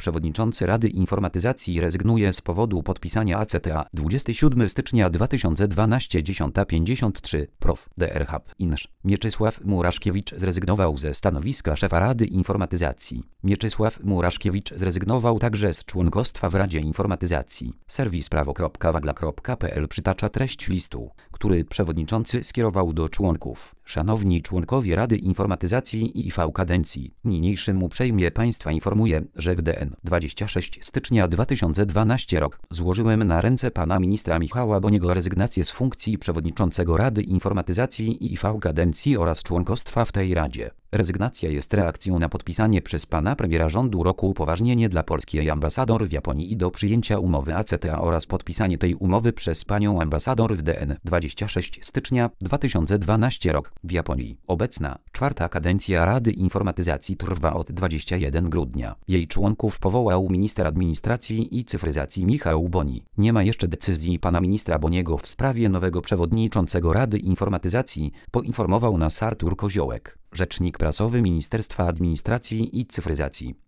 Przewodniczący Rady Informatyzacji rezygnuje z powodu podpisania ACTA 27 stycznia 2012 10:53 Prof. Dr Hub Inż. Mieczysław Muraszkiewicz zrezygnował ze stanowiska szefa Rady Informatyzacji. Mieczysław Muraszkiewicz zrezygnował także z członkostwa w Radzie Informatyzacji. Serwis prawo.wagla.pl przytacza treść listu, który przewodniczący skierował do członków. Szanowni członkowie Rady Informatyzacji i IV kadencji, niniejszym uprzejmie Państwa informuję, że w DN 26 stycznia 2012 rok złożyłem na ręce pana ministra Michała Boniego rezygnację z funkcji przewodniczącego Rady Informatyzacji i IV kadencji oraz członkostwa w tej Radzie. Rezygnacja jest reakcją na podpisanie przez pana premiera rządu roku upoważnienie dla polskiej ambasador w Japonii i do przyjęcia umowy ACTA oraz podpisanie tej umowy przez panią ambasador w DN 26 stycznia 2012 rok w Japonii. Obecna, 4. kadencja Rady Informatyzacji trwa od 21 grudnia. Jej członków powołał minister administracji i cyfryzacji Michał Boni. Nie ma jeszcze decyzji pana ministra Boniego w sprawie nowego przewodniczącego Rady Informatyzacji, poinformował nas Artur Koziołek, rzecznik prasowy Ministerstwa Administracji i Cyfryzacji.